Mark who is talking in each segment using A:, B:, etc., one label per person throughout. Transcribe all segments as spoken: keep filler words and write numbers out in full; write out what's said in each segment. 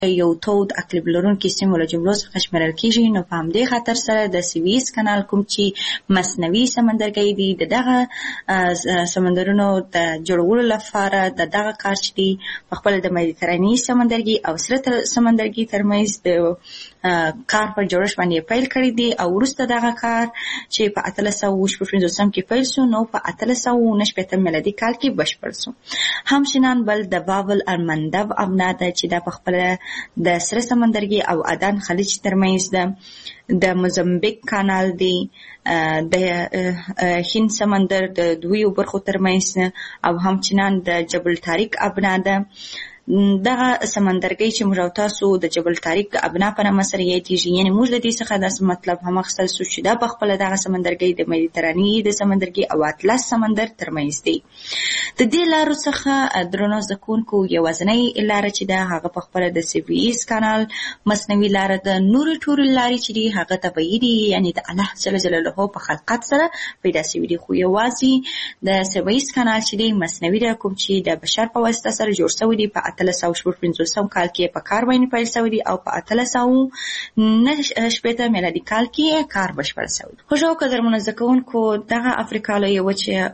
A: یو تود اقلیم لرونکي سیمو له جملو څخه شمیرل کیږي. نو په همدې خاطر سره د سویس کانال کوم چې مصنوعي سمندرګي دي د دغه سمندرونو د جوړولو لپاره د دغه کار چې دی په خپل د مدیترانې سمندرګي او سره سمندرګي ترمنځ د کار په جوړښت باندې پیل کړی دی او وروسته دغه کار چې په اتلس سوه شپږ پنځوسم کې پیل شو نو په اتلس سوه نهه شپېتم میلادي کال کې بشپړ شو. همچنان بل د بابل المندب ابنا ده چې د په خپل د سره سمندرګي او عدن خلیج ترمنځ ده د موزمبیک کانال دی د هند سمندر د دوی برخو ترمنځ او همچنان د جبل طارق ابنا ده. دغه سمندرګي چې موږ او تاسو د جبل طارق ابنا په نامه سره یادېږي یعنې موږ د دې څخه داسې مطلب هم اخیستل شو چې دا په خپله دغه سمندرګي د مدیترانې د سمندرګي او اطلس سمندر ترمنځ دی. د دې لارو څخه درنو زده کوونکو یوازینۍ لاره چې ده هغه په خپله د سویس کانال مصنوعي لاره ده. نورې ټولې لارې چې دي هغه طبیعي دي یعنې د الله جل جلاله په خلقت سره پیدا شوي دي خو یوازې د سویس کانال چې دی مصنوعي ده کوم چې د بشر په واسطه سره جوړ شوی دی په اتلس سوه شپږ پنځوسم کال کې په کار باندې پیل شوی دی او په اتلس سوه نهه شپېته میلادي کال کې کار بشپړ شوی دی. خوږو قدرمنو زده کوونکو دغه افریقا لویه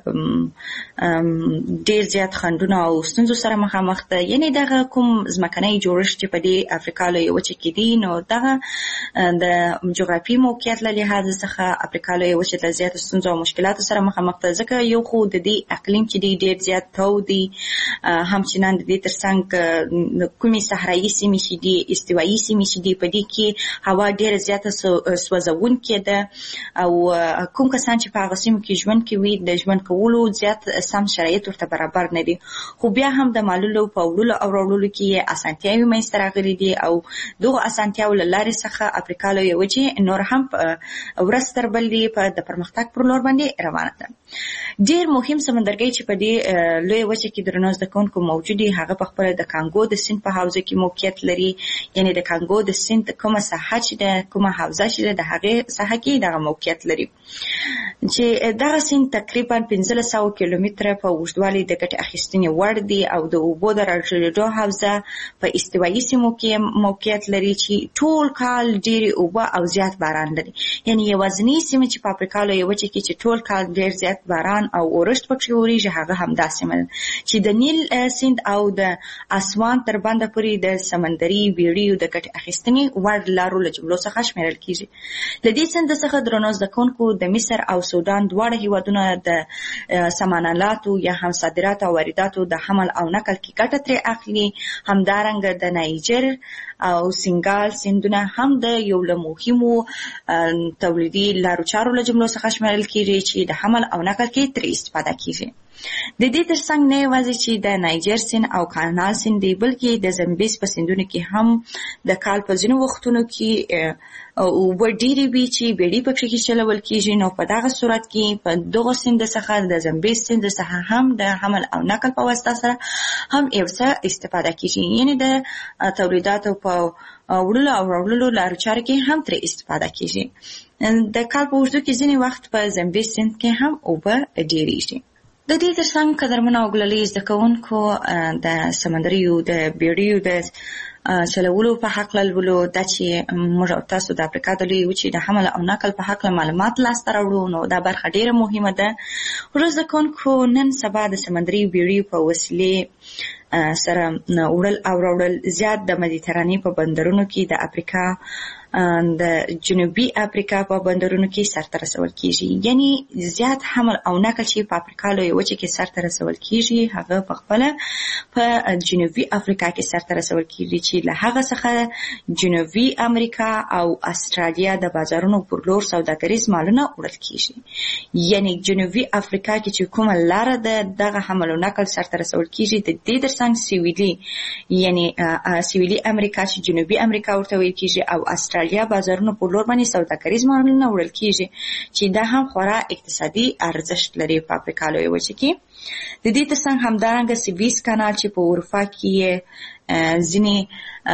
A: وچه ډېر زیات خنډونه او ستونزو سره مخامخ ده یعنې دغه کوم ځمکنی جوړښت چې په دې افریقا لویه وچه کې دی نو دغه د جغرافیې موقعیت له لحاظه څخه افریقا لویه وچه د زیاتو ستونزو او مشکلاتو سره مخامخ ده ځکه یو خو د دې اقلیم چې دی ډېر زیات تود دی همچنان د دې ترڅنګ کومې صحرایي سیمې چې دي استوایي سیمې چې دي په دې کې هوا ډېره زیاته سوځونکې ده او کوم کسان چې په هغه سیمو کې ژوند کوي د ژوند کولو زیات سم شرایط ورته برابر نه دي خو بیا هم د مالولو په وړلو او راوړلو کې اسانتیاوې منځته راغلي دي او دغو اسانتیاوو له لارې څخه افریقا لویه وچې نور هم ورځ تر بلې په د پرمختګ پر لور باندې روانه ده. ډېر مهم سمندرګي چې په دې لویه وچه کې درنو زده کوونکو موجود دي هغه په خپله د کانګو د سیند په حوزه کې موقعیت لري یعنې د کانګو د سیند کومه ساحه چې ده کومه حوزه چې ده د هغې ساحه کې دغه موقعیت لري چې دغه سیند تقریبا پنځلس سوه کیلومتره په اوږدوالي د ګټې اخیستنې وړ دی او د اوبو د راټولېدو حوزه په استوایي سیمو کې موقعیت لري چې ټول کال ډېرې اوبه او زیات باران لري یعنې یوازینۍ سیمه چې په افریقا لویه وچه کې چې ټول کال ډېر زیات باران او اورښت پکې اورېږي هغه همدا سیمه ده چې د نیل سیند او د اسوان تر بنده پورې د سمندري بیړیو د ګټې اخیستنې وړ لارو له جملو څخه شمیرل کیږي. له دې سیند څخه درنو زده کوونکو د مصر او سودان دواړه هیوادونه د سمنالاتو یا هم صادراتو او وارداتو د حمل او نقل کې ګټه ترې اخلي. همدارنګه د نایجر او سنګال سیندونه هم د یو له مهمو تولیدي لارو چارو له جملو څخه شمیرل کیږي چې د حمل او نقل کې ترې استفاده کیږي. د دې ترڅنګ نه یوازې چې د نایجر سیند او کانال سیند دی بلکې د زمبیز په سیندونو کې هم د کال په ځینو وختونو کې اوبه ډېرې وي چې بیړۍ پکې کې چلول کیږي نو په دغه صورت کې په دغه سیند څخه د زمبیز سیند څخه هم د حمل او نقل په واسطه سره هم یو څه استفاده کیږي یعنې د تولیداتو په وړلو او راوړلو لارو چارو کې هم ترې استفاده کیږي. د کال په اوږدو کې ځینې وخت په زمبیز سیند کې هم اوبه ډېرېږي. د دې ترڅنګ قدرمنو او ګلالي زده کوونکو د سمندریو د بیړیو د چلولو په هکله لولو دا چې موږ او تاسو د افریقا د لویې وچې د حمل او نقل په هکله معلومات لاسته راوړو نو دا برخه ډېره مهمه ده. ورو زده کوونکو نن سبا د سمندري بیړیو په وسیلې سره وړل او راوړل زیات د مدیترانې په بندرونو کې د افریقا د جنوبي افریقا په بندرونو کې سرته رسول کیږي یعنی زیات حمل او نقل چې په افریقا لویه وچه کې سرته رسول کیږي هغه په خپله په جنوبي افریقا کې سرته رسول کیږي چې له هغه څخه جنوبي امریکا او استرالیا د بازارونو پر لور سوداګریز مالونه وړل کیږي یعنی جنوبي افریقا کې چې کومه لاره ده دغه حمل او نقل سرته رسول کیږي د دې ترڅنګ سویلي یعنی سویلي امریکا چې جنوبي امریکا ورته ویل کیږي او استرالیا بازارونو په لور باندې سوداګریز مالونه وړل کیږي چې دا هم خورا اقتصادي ارزښت لري په افریقا لویه وچه کې. د دې ترڅنګ همدارنګه سویس کانال چې په اروپا کې ځینې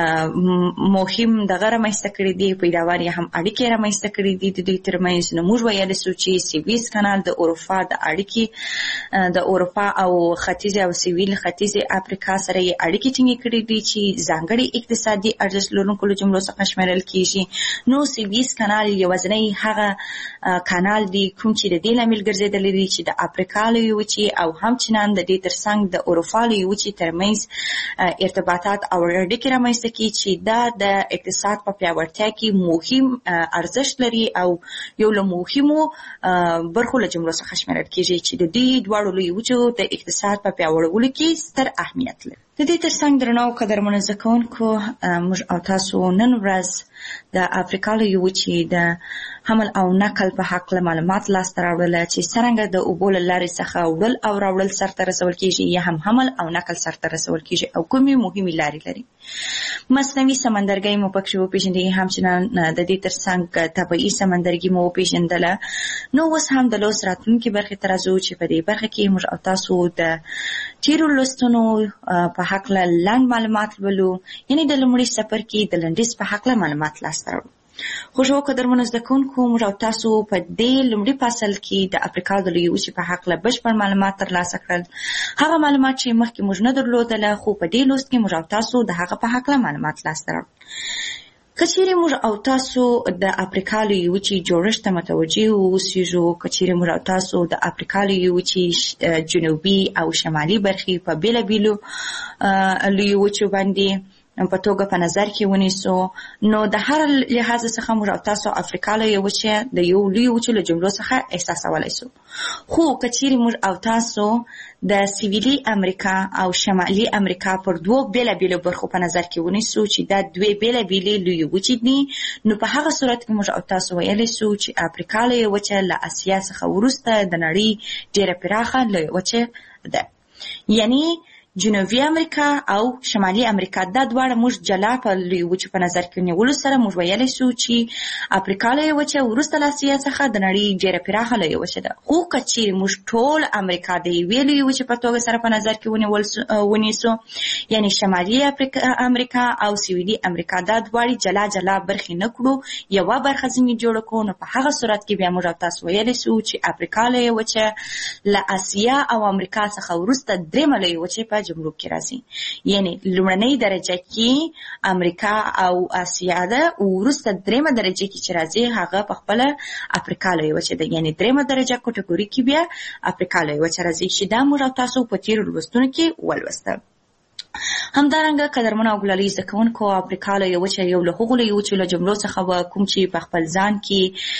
A: مهم دغه رامنځته کړي دي، پیداوار یې هم اړیکې رامنځته کړي دي د دوی ترمنځ. نو موږ ویلی سو چې سویس کانال د اروپا د اړیکې د اروپا او ختیځې او سویل ختیځې افریقا سره یې اړیکې ټینګې کړي دي چې ځانګړي اقتصادي ارزښت لرونکو له جملو څخه شمیرل کیږي. نو سویس کانال یوازینی هغه کانال دی کوم چې د دې لامل ګرځېدلی دی چې د افریقا لویې وچې او همچنان د دې ترڅنګ د اروپا لویې وچې ترمنځ ارتباطات او اړیکې رامنځته کړي چې دا د اقتصاد په پیاوړتیا کې مهم ارزښت لري او یو له مهمو برخو له جملو څخه شمیرل کیږي چې د دې دواړو لویو وچو د اقتصاد په پیاوړولو کې ستر اهمیت لري. د دې ترڅنګ درنو قدرمنو زده کوونکو، موږ او تاسو نن ورځ د افریقا لویې وچې د حمل او نقل په هکله معلومات لاسته راوړل چې څرنګه د اوبو له لارې څخه وړل او راوړل سرته رسول کیږي یا هم حمل او نقل سرته رسول کیږي او کومې مهمې لارې لري. مصنوعي سمندرګي مو پکې وپېژندې، همچنان د دې ترڅنګ طبیعي سمندرګي مو وپېژندله. نو اوس هم د لوست راتلونکي برخې ته راځو چې په دې برخه کې موږ او تاسو د تیرو لوستونو په هکله لنډ معلومات ولولو، یعنې د لومړي څپرکي د لنډیز په هکله معلومات لاسته راوړو. خوږو قدرمنو زده کوونکو، موږ او تاسو په دې لومړي فصل کې د افریقا د لویې وچې په هکله بشپړ معلومات ترلاسه کړل. هغه معلومات چې مخکې موږ نه درلودله، خو په دې لوست کې موږ او تاسو د هغه په هکله معلومات لاسته راوړو. که چیرې موږ او تاسو د افریقا لویې وچې جوړښت ته متوجه واوسېږو، که چیرې موږ او تاسو د افریقا لویې وچې جنوبي او شمالي برخې په بېلابېلو لویې وچو باندې په توګه په نظر کې ونیسو، نو د هر لحاظ څخه موږ او تاسو افریقا لویې وچې د یو لویې وچې له جملو څخه احساسولی سو. خو که چیرې موږ او تاسو د سویلي امریکا او شمالي امریکا پر دوو بېلابېلو برخو په نظر کې ونیسو چې دا دوې بېلابېلې لویې وچې دي، نو په هغه صورت کې موږ او تاسو ویلی سو چې افریقا لویې وچه له اسیا څخه وروسته د نړۍ ډېره پراخه لویې وچه ده. یعنی جنوبي امریکا او شمالي امریکا دا دواړه موږ جلا په لویې وچې په نظر کې نیولو سره موږ ویلی سو چې افریقا لویې وچه وروسته له اسیا څخه د نړۍ ډېره پراخه لویې وچه ده. خو که چیرې موږ ټول امریکا د یوې لویې وچې په توګه سره په نظر کې ونیسو، یعنی شمالي امریکا او سویلي امریکا دا دواړې جلا جلا برخې نه کړو، یوه برخه ځینې جوړه کړو، نو په هغه صورت کې بیا موږ او تاسو ویلی سو چې افریقا لویې وچه له اسیا او امریکا څخه وروسته درېیمه لویې وچې په جملو کې راځي. یعنی لومړنۍ درجه کې امریکا او اسیا ده، وروسته درېیمه درجه کې چې راځي هغه په خپله افریقا لویې وچه ده. یعنی درېیمه درجه کټګوري کې بیا افریقا لویې وچه راځي چې دا موږ او تاسو په تېرو لوستونو کې ولوسته. همدارنګه قدرمنو او ګلالي زده کوونکو، افریقا لویې وچه یو له هغو لویې وچو له جملو څخه وه کوم چې په خپل ځان کې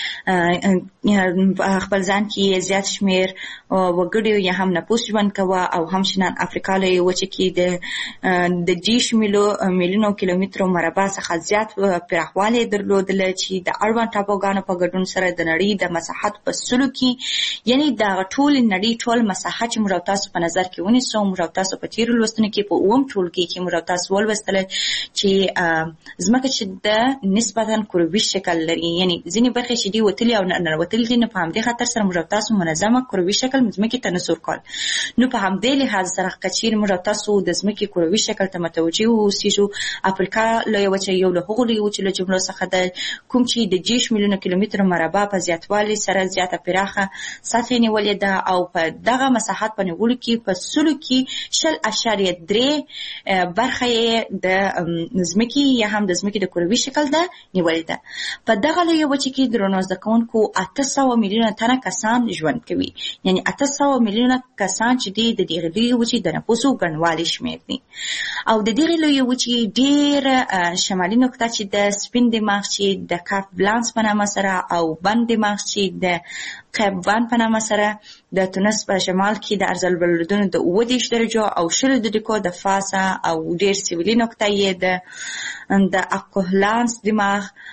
A: خپل ځان کې زیات شمېر وګړي یا هم نفوس ژوند کوه، او همچنان افریقا لویې وچه کې د د دېرش میلیونو کیلومترو مربع څخه زیات پراخوالی درلودله چې د اړوند ټاپوګانو په ګډون سره د نړۍ د مساحت په سلو کې، یعنی دغه ټول نړۍ ټول مساحت چې موږ او تاسو په نظر کې ونیسو، موږ او تاسو په تېرو لوستونو کې په اووم ټولګي کې موږ او تاسو ولوستله چې ځمکه چې د نسبتا کروي شکل لري، یعنی ځینې برخې چې دي وتلي او ننوتلي دي، نو په همدې خاطر سره موږ او تاسو منظمه کروي شکل ځمکې ته نسور کول. نو په همدې لحاظ سره که چیرې موږ او تاسو د ځمکې کروي شکل ته متوجه واوسېږو، افریقا لویې وچه یو له هغو لویو وچو له جملو څخه ده کوم چې د دېرش میلیونو کیلومترو مربع په زیاتوالي سره زیاته پراخه سطحې نیولې ده، او په دغه مساحت په نیولو کې په سلو کې شل اشاریه درې برخه یې د ځمکې یا هم د ځمکې د کروي شکل ده نیولې ده. په دغه لویه وچه کې درنو زده کوونکو اته سوه میلیونه تنه کسان ژوند کوي، یعنی اته سوه میلیونه کسان چې دي د دغې لویې وچې د نفوسو ګڼوالي شمېر دي. او د دغې لویې وچې ډېره شمالي نقطه چې د سپین دماغ چې د کاپ بلانس په نامه سره، او بند دماغ چې د قیب وان په نامه سره د تونس په شمال کې د ارض البلدونو د اووه دېرش درجو او شلو دقیقو د فاصله، او ډېر سویلي نقطه یې د د اقوهلانس دماغ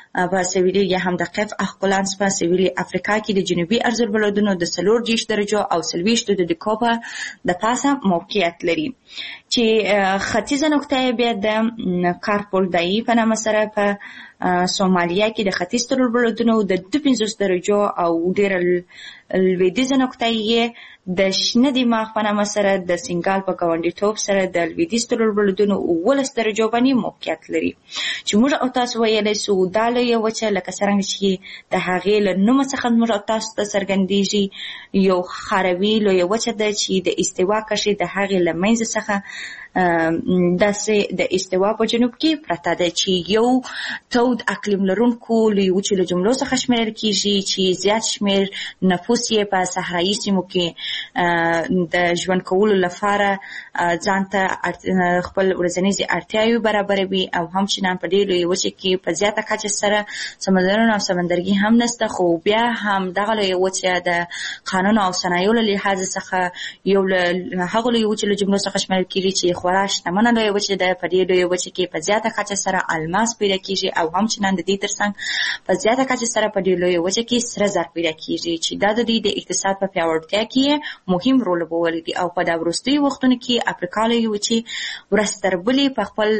A: په سویلي یا هم د قف اخکولانس په سویلي افریقا کې د جنوبي ارض البلدونو د څلور دېرش درجو او څلوېښتو د دقیقو د پاسه موقعیت لري چې ختیځه نقطه یې بیا د کارپولدایي په نامه سره په سومالیا کې د ختیځ تر البلدونو د دوه پنځوس درجو او ډېره لوېدیځه نقطه یې د شنه دماغ په نامه سره د سنګال په ګاونډیتوب سره د لوېدیځ تر البلدونو اوولس درجو باندې موقعیت لري چې موږ او تاسو ویلی سو دا لویه وچه لکه څرنګه چې د هغې له نومه څخه موږ او تاسو ته څرګندېږي یو خاروي لویه وچه ده چې د استوا کرښې د هغې له منځه څخه داسې د استوا په جنوب کې پرته ده چې یو تود اقلیم لرونکو لویو وچو له جملو څخه شمیرل کېږي چې زیات شمېر نفوس یې په صحرایي سیمو کې د ژوند کولو لپاره ځان ته خپل ورځنیزې اړتیاوې برابروي او همچنان په دې لویې وچې کې په زیاته کچه سره سمندرونه او سمندرګي هم نشته خو بیا هم دغه لویه وچه د قانون او صنایعو له لحاظ څخه یو له هغو لویو وچو له جملو څخه شمیرل کېږي چې خورا شتمنه لویه وچه ده په دې لویه وچه کې په زیاته کچه سره الماس پیدا کېږي او همچنان د دې ترڅنګ په زیاته کچه سره په دې لویه وچه کې سره زر پیدا کېږي چې دا د دې د اقتصاد په پیاوړتیا کې مهم رول لوبولی دی او په دا وروستیو وختونو کې افریقا لویه وچې ورځ تر بلې په خپل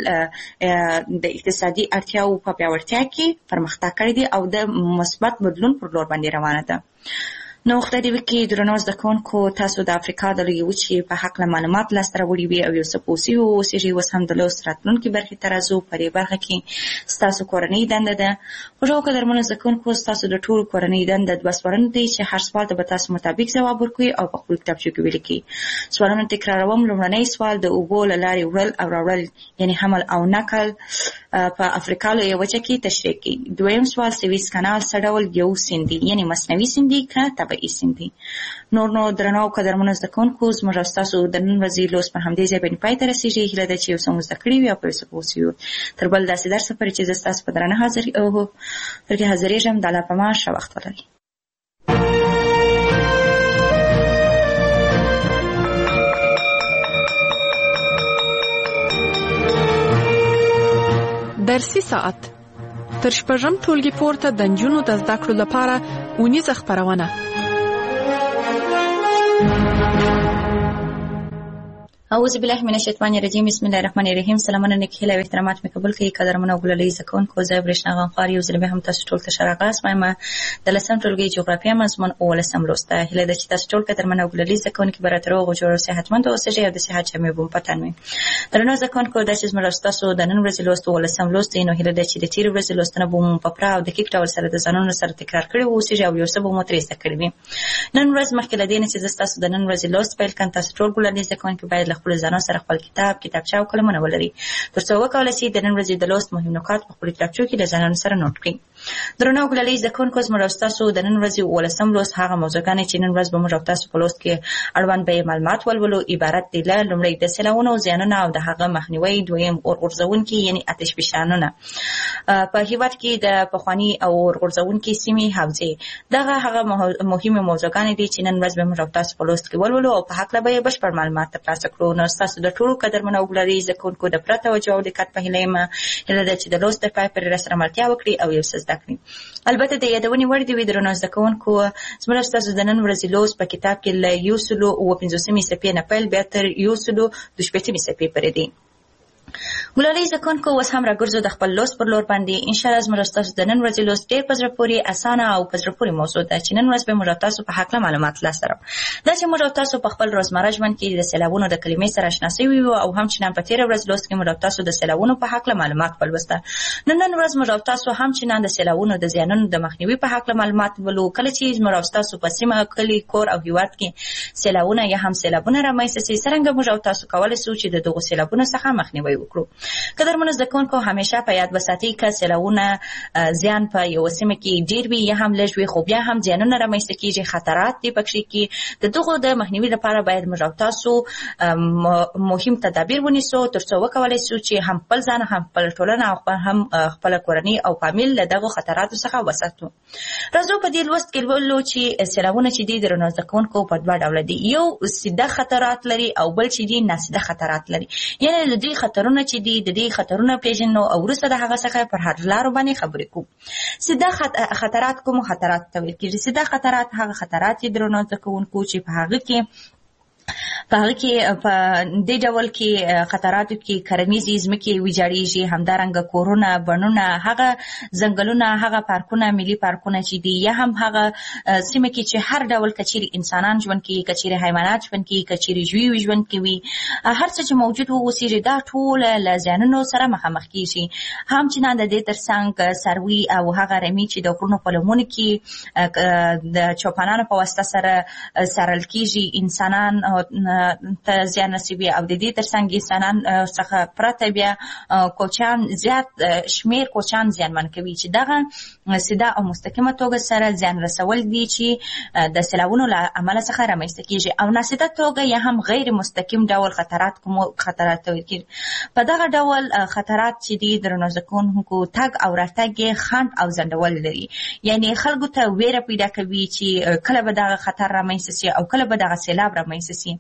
A: د اقتصادي اړتیاوو په پیاوړتیا کې پرمختګ کړی دی او د مثبت بدلون پر لور باندې روانه ده. نو خدای دې وکړي درنو زده کوونکو تاسو د افریقا د لویې وچې په هکله معلومات لاسته راوړي وي او یو څه پوه سوي واوسېږئ. اوس هم د لوست راتلونکې برخې ته راځو. په دې برخه کې ستاسو کورنۍ دنده ده. خوږو قدرمنو زده کوونکو ستاسو د ټولو کورنۍ دنده دوه سوالونه دي چې هر سوال ته به تاسو مطابق ځواب ورکوئ او په خپلو کتابچو کې ولیکئ. سوالونه تکراروم. لومړنی سوال د اوبو له لارې وړل او راوړل یعنې حمل او نقل په افریقا لویه وچه کې تشریح کړئ. دویم سوال سویس کانال څه ډول یو سیند دی یعنې مصنوعي سیند دی که طبیعي سیند دی. نور نو درنو قدرمنو زده کوونکو زموږ او ستاسو د نن ورځې لوست پر همدې ځای باندې پای ته رسېږي. هیله ده چې یو څه مو زده کړي وي او په یو څه پوه سوي وي. تر بل داسې درسه پورې چې زه ستاسو په درنه حاضر پر کې حاضرېږم. د الله په امان ښه وخت ولرئ.
B: درسي ساعت تر شپږم ټولګي پورته د نجونو د زده کړو لپاره اونیزه خپرونه.
A: اعوذ بالله من الشیطان الرجیم. بسم الله الرحمن الرحیم. سلامونه نیک هیله او احترامات مې قبول کړئ. قدرمنو او ګلالۍ زده کوونکو زه برېښنا غنخوار یو ځل بیا هم تاسو ټول ته ښه راغلاست. وایم د لسم ټولګي جغرافیه مضمون اوولسم لوست ده. هیله ده چې تاسو ټول قدرمنو او ګلالۍ زده کوونکي به راته روغ او جوړ او صحتمند اوسئ او د صحت جامې به مو په تن وي. درنو زده کوونکو دا چې زموږ او ستاسو د نن ورځې لوست اوولسم لوست دی نو هیله ده چې د تېرې ورځې لوستونه به مو په پوره او دقیق ډول سره د ځانونو سره تکرار کړي واوسئ او یو څه به مو ترې زده کړي وي. نن ورځ مخکې له دې نه چې زه ستاسو د نن ورځې لوست پیل کړم تاسو ټول ګلالۍ زده کوونکي باید له خپلو ځانونو سره خپل کتاب کتابچه او قلمونه ولري تر څو وکولای شي د نن ورځې د لوست مهم نکات په خپلو کتابچو کې له ځانونو سره نوټ کړي. درنو ګلالۍ زده کوونکو زموږ او ستاسو د نن ورځې اوولسم لوست هغه موضوعګانې چې نن ورځ به موږ او تاسو په لوست کې اړوند به معلومات ولولو عبارت دي له لومړی د سیلابونو زیانونه او د هغه مخنیوي، دویم اور غورځونکي یعنې آتش فشانونه په هېواد کې د پخواني او اور غورځونکي سیمې حوزې. دغه هغه مهمې موضوعګانې دي چې نن ورځ به موږ او تاسو په لوست کې ولولو او په هکله به یې بشپړ معلومات ترلاسه کړو. نو ستاسو د ټولو قدرمنو او ګلالۍ زده کوونکو د پوره توجه او دقت په هیله یم. هیله ده چې د لوست تر پای پورې راسره ملتیا وکړي او یو څه زده کړي. البته د یادونې وړ دي وي درنو زده کوونکو زموږ او ستاسو د نن ورځې لوست په کتاب کې له یو سلو اووه پنځوسمې صفحې نه پیل بیا تر یو سلو دوه شپېتمې صفحې پورې دی. ګلالۍ زده کوونکو اوس هم راګرځو د خپل لوست پر لور باندې. انشاءالله زموږ او ستاسو د نن ورځې لوست ډېر په زړه پورې اسانه او په زړه پورې موضوع ده چې نن ورځ به موږ او تاسو په هکله معلومات لاسته راوړو. دا چې موږ او تاسو په خپل روزمره ژوند کې د سیلابونو د کلمې سره اشنا سوي وو او همچنان په تېره ورځ لوست کې موږ او تاسو د سیلابونو په هکله معلومات ولوسته. نو نن ورځ موږ او تاسو همچنان د سیلابونو د زیانونو د مخنیوي په هکله معلومات ولولو. کله چې موږ او تاسو په سیمه، کلي، کور او هېواد کې سیلابونه یا هم سیلابونه رامنځته سي څرنګه موږ او تاسو کولی سو چې د دغو سیلابونو څخه مخنیوی وکړو. قدرمنو زده کوونکو همیشه په یاد وساتئ که سیلابونه زیان په یوه سیمه کې ډېر وي یا هم لږ وي خو بیا هم زیانونه رامنځته کېږي، خطرات دي پکښې کې. د دغو د مخنیوي لپاره باید موږ او تاسو مهم تدابیر ونیسو تر څو وکولی سو چې هم خپل ځان هم خپله ټولنه او هم خپله کورنۍ او فامیل له دغو خطراتو څخه وساتو. راځو په دې لوست کې لولو چې سیلابونه چې دي درنو زده کوونکو په دوه ډوله دي. یو سیده خطرات لري او بل چې دي ناسیده خطرات لري. یعنې د دې خطرونو خطرونه چې دي د دې خطرونه پیژنو او وروسته د هغه څخه پر حل لارو باندې خبرې کوو. سیده خطرات کوم خطرات ته ویل کېږي؟ سیده خطرات هغه خطرات دي درنو زده کوونکو چې په هغه کې په هغه کې په دې ډول کې خطراتو کې کرنیزې ځمکې ویجاړېږي، همدارنګه کورونه، بڼونه، هغه ځنګلونه، هغه پارکونه، ملي پارکونه چې دي، یا هم هغه سیمه کې چې هر ډول کچېرې انسانان ژوند کوي، کچېرې حیوانات ژوند کوي، کچېرې ژوي ژوند کوي، هر څه چې موجود واوسېږي دا ټول له زیانونو سره مخامخ کېږي. هم چې نه د دې تر څنګ څاروي او هغه رمې چې د غرونو په لمنو کې د چوپانانو په واسطه سره څارل کېږي، انسانان ته زیان رسوي او د دې ترڅنګ انسانان څخه پرته بیا کوچیان زیات شمیر کوچیان زیانمن کوي چې دغه سیده او مستقیمه توګه سره زیان رسول دي چې د سیلابونو له امله څخه رامنځته کېږي، او ناسیده توګه یا هم غیر مستقیم ډول خطرات کوم خطرات ویل کېږي. په دغه ډول خطرات چې دي درنو زده کوونکو تګ او راتګ یې خنډ او ځنډول لري، یعنی خلکو ته ویره پیدا کوي چې کله به دغه خطر رامنځته شي او کله به دغه سیلاب رامنځته شي.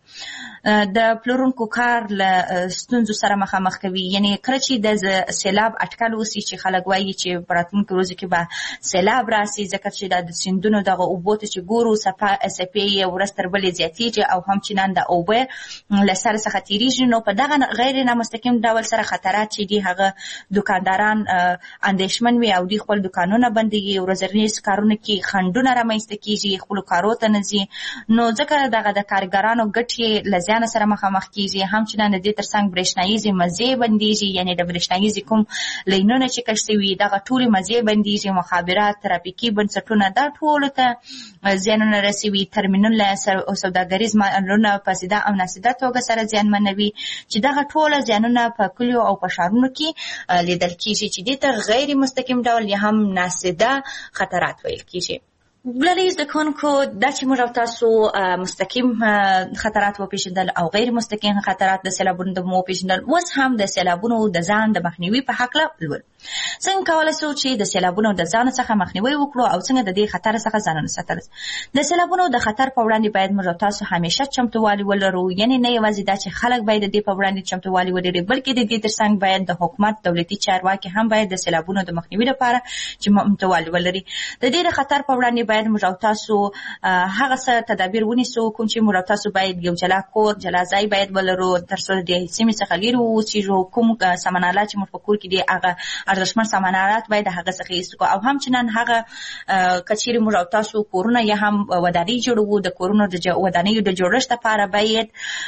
A: د پلورونکو کار له ستونزو سره مخامخ کوي، یعنی کله چې د سیلاب اټکل وشي چې خلک وایي چې په راتلونکو ورځو کې به سیلاب راسي، ځکه چې د سیندونو دغه اوبو ته چې ګورو څپې یې ورځ تر بلې زیاتېږي او همچنان د اوبه له سر څخه تېرېږي، نو په دغه غیر نامستقیم ډول سره خطرات چې دي هغه دوکانداران اندېښمن وي او دوی خپل دوکانونه بندوي، ورځنیز کارونه کې خنډونه رامنځته کېږي، خپلو کارو ته نه ځي، نو ځکه دغه د کارګرانو ګټې له زیان سره مخامخ کېږي. همچنان د دې ترڅنګ برېښناییزې مزې بندېږي، یعنی د برېښناییزې کوم لینونه چې کش شوي دغه ټولې مزې بندېږي، مخابرات، ترافیکي بنسټونه دا ټولو ته زیانونه رسوي، ترمینلونه او سوداګریز مالونه په سیده او ناسیده توګه سره زیانمنوي، چې دغه ټوله زیانونه په کلیو او په ښارونو کې لیدل کېږي چې دې ته غیر مستقیم ډول یا هم ناسیده خطرات ویل کېږي. بلنې زده کوونکو دا چې موږ او تاسو مستقیم خطرات وپېژندل او غیر مستقیم خطرات د سیلابونو د مو وپېژندل، اوس هم د سیلابونو د ځان د مخنیوي په هکله لولو. څنګه کولی شو چې د سیلابونو د ځان څخه مخنیوي وکړو او څنګه د دې خطر څخه ځانونه ساتل؟ د سیلابونو د خطر په وړاندې باید موږ او تاسو همیشه چمتووالی ولرو، یعنی نه یوازې دا چې خلک باید د دې په وړاندې چمتووالی ولري، بلکې د دې ترڅنګ باید د حکومت دولتي چارواکي هم باید د سیلابونو د مخنیوي لپاره چمتووالی ولري. د دې د خطر په وړاندې باید موږ او تاسو هغه څه تدابیر ونیسو کوم چې موږ او تاسو باید یو جلا کور، جلا ځای باید ولرو تر څو د سیمې څخه لرې واوسېږو. کوم سامان آلات چې موږ په کور کې دي هغه ارزښتمن سامان آلات باید د هغه څخه ایستو، او همچنان هغه که چیرې موږ او تاسو کورونه یا هم ودانۍ جوړوو، د کورونو د ودانیو د جوړښت لپاره باید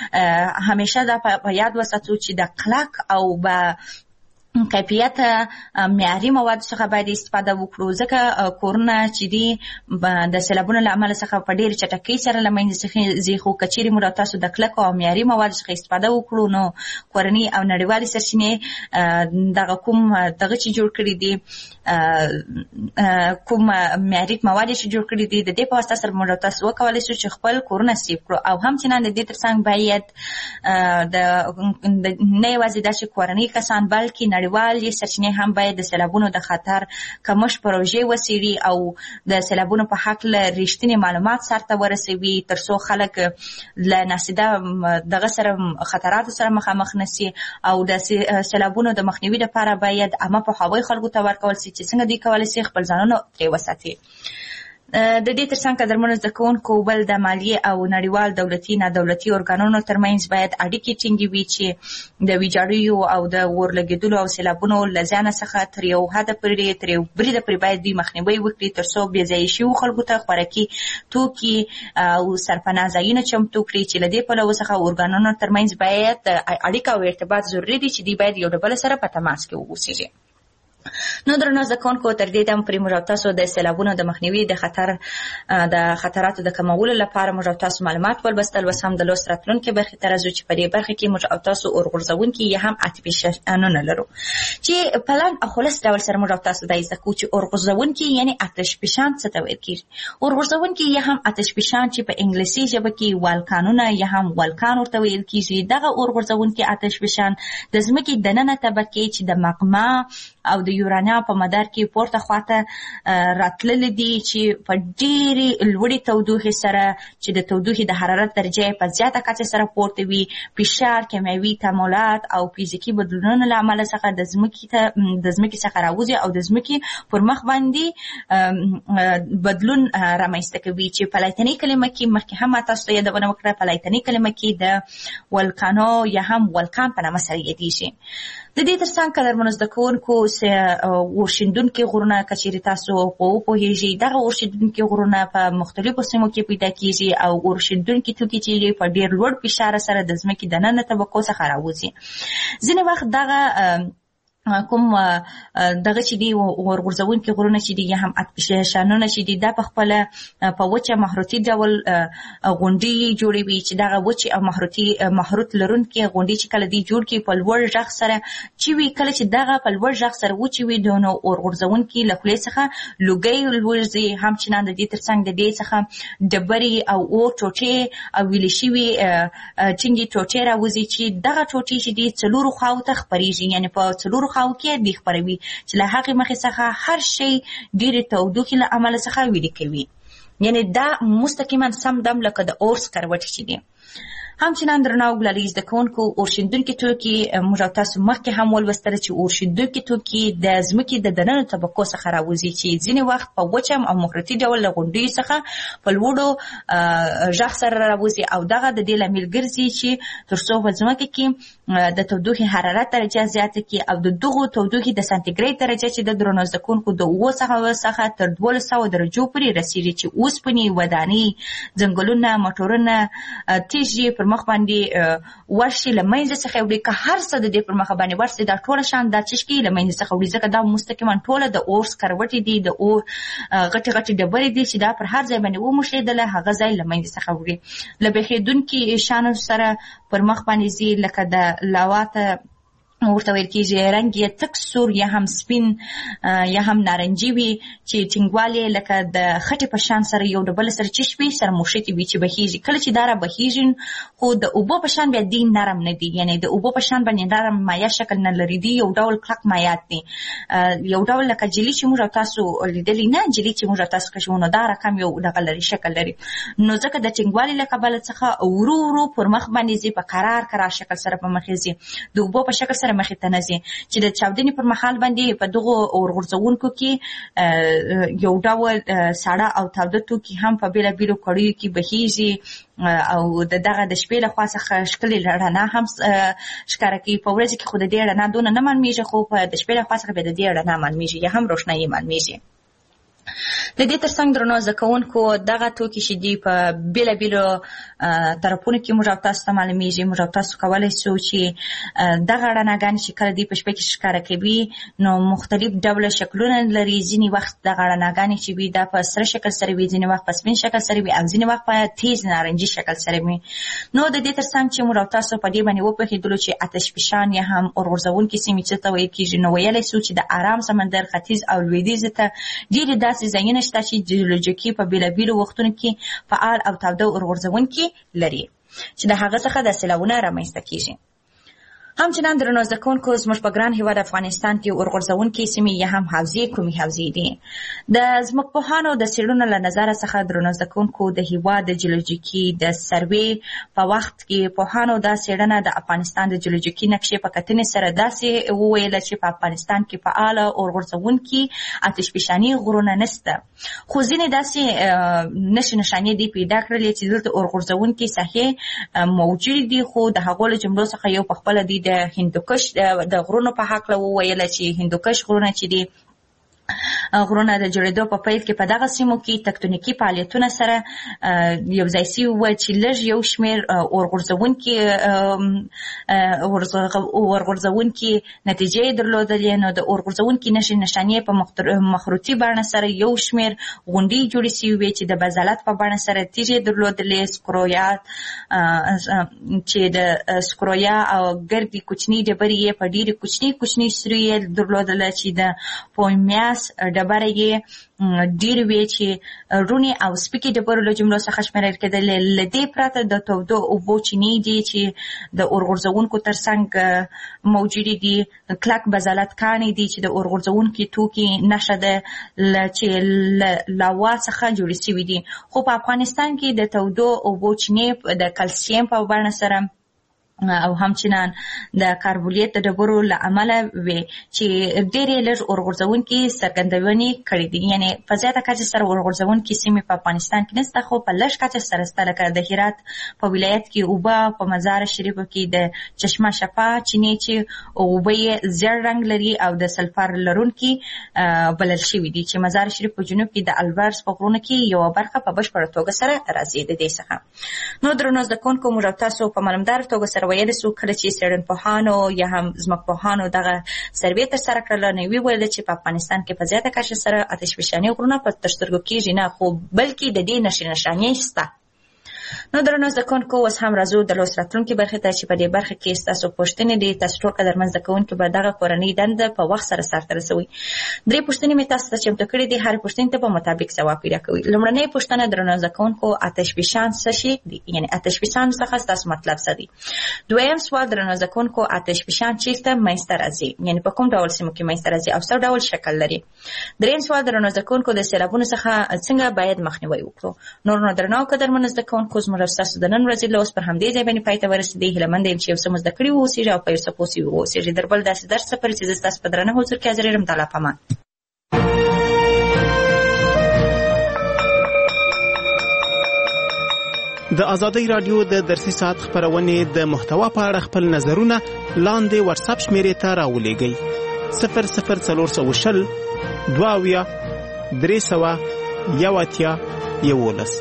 A: همیشه دا په یاد وساتو چې د کلک او به کیفیت معیاري مواد څخه باید استفاده وکړو، ځکه کورونه چې دي د سیلابونو له امله څخه په ډېرې چټکۍ سره له منځه ځي، خو که چیرې موږ تاسو د کلکو او معیاري موادو څخه استفاده وکړو نو کورني او نړیوالې سرچینې دغه کوم دغه چې جوړ کړي دي، کوم معیاري مواد چې جوړ کړي دي، د دې په واسطه سره موږ تاسو وکولی شو چې خپل کورونه سیف کړو. او همچنان د دې ترڅنګ باید د نه یوازې دا چې کورني کسان بلکې نړیوالې سرچینې هم باید د سیلابونو د خطر کمښت پروژې وڅېړي او د سیلابونو په هکله رښتینې معلومات سرته ورسوي، تر څو خلک له ناسیده دغه سره خطراتو سره مخامخ نشي. او د سیلابونو د مخنیوي لپاره باید عامه پوهاوی خلکو ته ورکول شي چې څنګه دوی کولی شي خپل ځانونه ترې وساتي. د دې ترڅنګ قدرمنو زده کوونکو بل د مالیې او نړیوال دولتي نادولتي ارګانونو ترمنځ باید اړیکې ټینګې وي چې د ویجاړیو او د اورلګېدلو او سیلابونو له زیانه څخه تر یو حده پورې تر یو بریده پورې باید دوی مخنیوی وکړي، تر څو بې ځایه شویو خلکو ته خوراکي توکي او سرپناه ځایونه چمتو کړي، چې له دې پلوه څخه ارګانونو ترمنځ باید اړیکه او ارتباط ضروري دي چې دوی باید یو له بل سره په تماس کې واوسېږي. نو درنو زده کوونکو تر دې دم پورې موږ او تاسو د سیلابونو د مخنیوي د خطر د خطراتو د کمولو لپاره موږ او تاسو معلومات ولوستل، اوس هم د لوست راتلونکې برخې ته راځو چې په دې برخه کې موږ او تاسو اورغورځونکي یا هم عاطفي شنونه لرو، چې په لنډ او خلاص ډول سره موږ او تاسو دا زده کوو چې اورغورځونکي یعنی آتش فشان څه ته ویل کېږي. اورغورځونکي یا هم آتش فشان چې په انګلیسي ژبه کې والکانونه یا هم والکان ورته ویل کېږي، دغه اورغورځونکي آتش فشان د ځمکې دننه طبقې چې د مغما او د د یورانیا په مدار کې پورته خواته راتللي دي چې په ډېرې لوړې تودوخې سره چې د تودوخې د حرارت درجه په زیاته کچه سره پورته وي، فشار، کیمیاوي تعاملات او فزیکي بدلونونو له امله څخه د ځمکې ته د ځمکې څخه راوځي او د ځمکې پر مخ باندې بدلون رامنځته کوي چې په لاتیني کلمه کې مخکې هم تاسو ته یادونه وکړه، په لاتیني کلمه کې د ولکانو یا هم ولکان په نامه سره یادېږي. د دې ترڅنګ قدرمنو زده کوونکو اورښیندونکي غرونه که چیرې تاسو په وپوهېږئ، دغه اورښیندونکي غرونه په مختلفو سیمو کې پیدا کېږي او اورښیندونکي توکي چې په ډېر لوړ فشار سره د ځمکې دننه طبقو څخه راوځي. ځینې وخت دغه کوم دغه چې دي ورغورځونکي غرونه چې دي یا هم اتشانونه چې دي دا په خپله په وچه محروتي ډول غونډۍ جوړوي چې دغه وچې او محروتي محروت لرونکي غونډۍ چې کله دي جوړ کړي په لوړ غږ سره چې وي، کله چې دغه په لوړ غږ سره وچې وي نو ورغورځونکي له خولې څخه لوګی لوځي. همچنان د دې ترڅنګ د دې څخه ډبرې او اور ټوټې او ویلې شوي ټینګې ټوټې راوځي چې دغه ټوټې چې دي څلورو خواو ته خپرېږي، یعنې په څلورو خواو کې دی خپروي چې له هغې مخې څخه هر شی ډېرې تودوخې له امله څخه ویلې کوي، یعنې دا مستقیما سم دم لکه د اور سکروټې چې دي. همچنان درنو ګلالي زده کوونکو اورښیندونکي توکي موږ او تاسو مخکې هم ولوستله چې اورښیندونکي توکي د ځمکې د دننه طبقو څخه راوځي چې ځینې وخت په وچه او محروتي ډول له غونډیو څخه په لوړو غږ سره راوځي او دغه د دې لامل ګرځي چې تر څو په ځمکه کې د تودوخې حرارت درجه زیاته کړي او د دغو تودوخې د سانتیګریډ درجه چې د درنو زده کوونکو د اووه څخه تر دولس سوه درجو پورې رسېږي چې اوسپنې، ودانۍ، ځنګلونه، موټرونه، تیږې پر مخ باندې ورشي له منځه څخه وړي، که هر څه د دې پر مخ باندې ورشي دا ټوله شان دا چشکې له منځه څخه وړي، ځکه دا مستقیما ټوله د اور سکروټې دي، د اور غټې غټې ډبرې دي چې دا پر هر ځای باندې وموښلېدله هغه ځای له منځه څخه وړي. له بهېدونکي شانو سره پر مخ باندې ځي لکه د لاوا ته ورته ویل کېږي، رنګ یې تک سور یا هم سپین یا هم نارنجي وي چې ټینګوالی لکه د خټې په شان سره یو ډبل سره چش وي سره موښتې وي چې بهیږي. کله چې دا را بهیږي خو د اوبو په شان بیا دی نرم نه دي، یعنې د اوبو په شان باندې نرم مایع شکل نه لري، دي یو ډول کلک مایعات دي، یو ډول لکه جلی چې موږ او تاسو لیدلي نه، جلی چې موږ او تاسو کشو نو دا رقم یو دغه لري شکل لري. نو ځکه د ټینګوالي له کبله څخه ورو ورو پر مخ باندې ځي، په قرار قرار شکل سره په مخې ځي، د اوبو په شکل سره مخې ته نه ځي چې د چاودنې پر مهال باندې په دغو اورغورځونکو کې یو ډول ساړه او تاوده توکي هم په بېلابېلو کړیو کې بهیږي او د دغه د شپې له خوا څخه ښکلې رڼا هم ښکاره کوي. په ورځې کې خو د دې رڼا دونه نه معلومېږي، خو په د شپې له خوا څخه بیا د دې رڼا معلومېږي یا هم روښنایي معلومېږي. د دې ترڅنګ درنو زده کوونکو دغه توکي چې دي په بېلابېلو طرفونو کې موږ او تاسو ته معلومېږي. موږ او تاسو کولی سو چې دغه رڼاګانې چې کله دوی په شپه کې ښکاره کوي نو مختلف ډوله شکلونه لري. ځینې وخت دغه رڼاګانې چې وي دا په سره شکل سره وي، ځینې وخت په سپین شکل سره وي او ځینې وخت په تیز نارنجي شکل سره وي. نو د دې ترڅنګ چې موږ او تاسو په دې باندې وپوهېدلو چې اتشفشان یا هم اورغورځونکي سیمې څه ته ویل کېږي، نو ویلی سو چې د ارام سمندر ختیځ او لویدیځ ته ډېرې داسې ځایونه شته چې جیولوژیکي په بېلابېلو وختونو کې فعال او تاوده اورغورځونکي لري چې د هغه څخه د سیلاوونه رامنځته کېږي. همچنان درنو زده کوونکو زموږ په ګران هېواد افغانستان کې اورغورځونکي سیمې یا هم حوزې کومې حوزې دي؟ د ځمکپوهانو د څېړنو له نظره څخه درنو زده کوونکو د هېواد د جیولوژیکي د سروې په وخت کې پوهانو دا څېړنه د افغانستان د جیولوژیکي نقشې په کتنې سره داسې وویله چې په افغانستان کې فعاله اورغورځونکي اتشفشاني غرونه نشته، خو ځینې داسې نښې نښانې دي پیدا کړلې چې دلته اورغورځونکي ساحې موجود دي، خو د هغو له جملو څخه یو په خپله دي د هندوکش د غرونو په هکله وویله چې هندوکش غرونه چې دي غرونه د جوړېدو په پیل کې په دغه سیمو کې تکتونیکي فعالیتونه سره یو ځای سوي وو چې لږ یو شمېر اورغورځونکي اورغورځونکي نتیجې یې درلودلې. نو د اورغورځونکي نښې نښانې په مخروطي بڼه سره یو شمېر غونډۍ جوړې سوي وې چې د بزالت په بڼه سره تیږې یې درلودلې، سکرویات چې د سکرویا او ګردې کوچنۍ ډبرې یې په ډېرې کوچنۍ کوچنۍ سوري یې درلودله چې د پویمیاس ډبره یې ډېرې وې چې رونې او سپکې ډبرو له جملو څخه شمېرل کېدلې. له دې پرته د تودو اوبو چینې دي چې د اورغورځونکو تر څنګ موجودې دي. کلک بزالت کاڼي دي چې د اورغورځونکي توکي نښه ده چې له لاوا څخه جوړې شوي دي. خو په افغانستان کې د تودو اوبو چینې د کلسیم په بڼه سره او همچنان د کاربولیت د ډبرو له امله وي چې ډېرې لږ اورغورځونکي څرګندونې کړې دي. یعنې په زیاته کچه سره اورغورځونکي سیمې په افغانستان کې نشته، خو په لږ کچه سره شته، لکه د هرات په ولایت کې اوبه، په مزار شریف کې د چشمه شفا چینې چې اوبه یې زیړ رنګ لري او د سلفر لرونکي بلل شوي دي، چې مزار شریف په جنوب کې د البرز په غرونو کې یوه برخه په بشپړه توګه سره راځي د دې څخه. نو درنو زده کوونکو، موږ او تاسو په معلومداره توګه سره ویل سو کله چې څېړنپوهانو یا هم ځمکپوهانو دغه سروې ترسره کړله، نو ویل چې په افغانستان کې په زیاته کچه سره اتشفشاني غرونه په تر سترګو کېږي نه، خو بلکې د دې نښې نښانې شته. نو درنو زده کوونکو، اوس هم راځو د لوست راتلونکي برخې ته چې په دې برخه کې ستاسو پوښتنې دي. تاسو ټول قدرمن زده کوونکي به دغه کورنۍ دنده په وخت سره سرته رسوئ. درې پوښتنې مې تاسو ته چمتو کړې دي، هرې پوښتنې ته په مطابق ځواب پیدا کوئ. لومړنۍ پوښتنه درنو زده کوونکو، اتشفشان څه شی دي؟ یعنې اتشفشان څخه ستاسو مطلب څه دی؟ دویم سوال درنو زده کوونکو، اتشفشان چیرته منځته راځي؟ یعنې په کوم ډول سیمو کې منځته راځي او څه ډول شکل لري؟ دریم سوال درنو زده کوونکو، د سیلابونو څخه څنګه باید مخنیوی وکړو؟ نور نو درنو قدرمن زده کوونکو، زموږ ستاسو د نن ورځې لوست پر همدې ځای باندې پای ته ورسېدی. هیله مند یم چې یو څه مو زده کړي واوسېږي او په یو څه پوه سوي واوسېږي. در بل داسې درس څه پرې چې زه ستاسو په درنه حضور کې حاضر یم. تعالی پامان.
C: د ازادۍ راډیو د درسي ساعت خپرونې د محتوا په اړه خپل نظرونه لاندې واتساپ شمیرې ته راولېږئ: صفر صفر څلور سوه شل دوه اویا درې سوه یو اتیا یولس.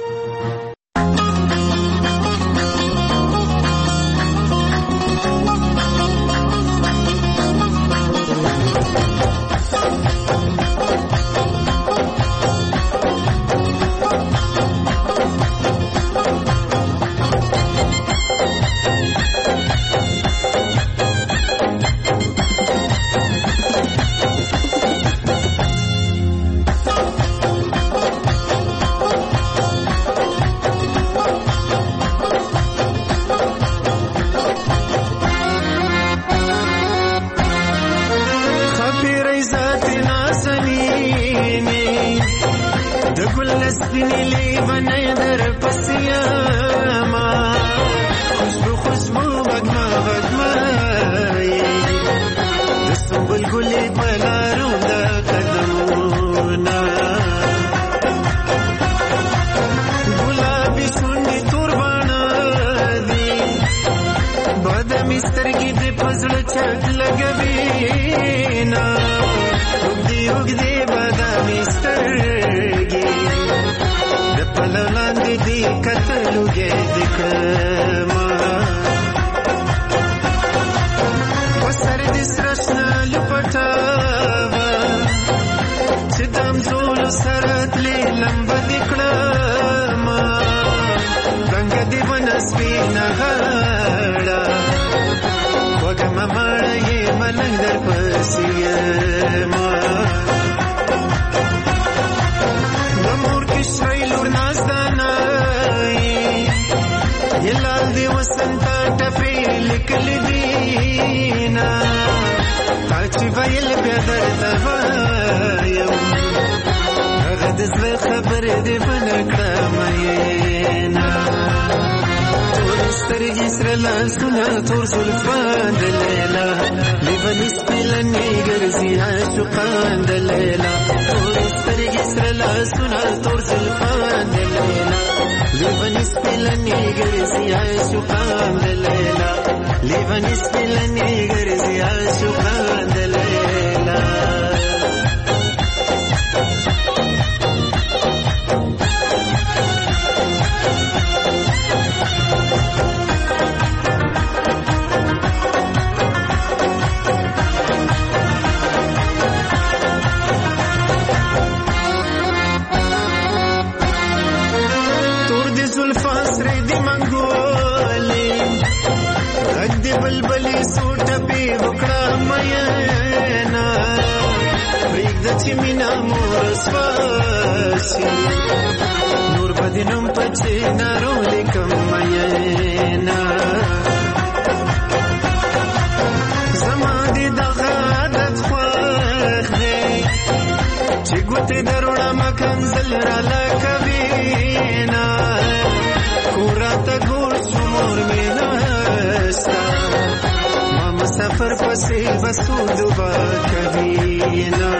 D: چې مینا مور وسواسي نور بدنم پچې نارو لیکم مینا زما دې دغه عادت خوښ دی چې ګوتې دروړه مکنزل را لکوینا کوراته ګور شمور مې نستا ما مسافر پسې بسو دوبا کوینا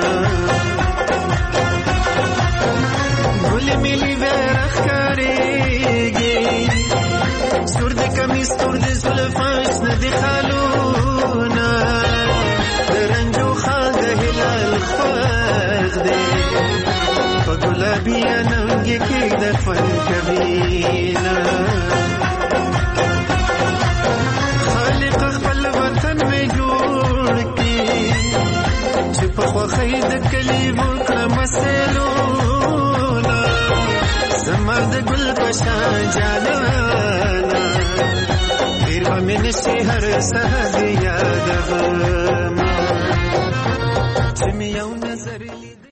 D: ګلې ملي بیرخ کاریږي سور د کمیس تور د زلفاش نه د خالونه د رنجو خال د هلال خوښ دی په ګلابي اننګ کې د فن کوینا خالق خپل وطن مې جوړ کړي چې په خوښۍ د کلي وکړه مسلونه زما د ګل پشا جانانا پیر به مې نشي هر سهد یادوم چې مې یو نظر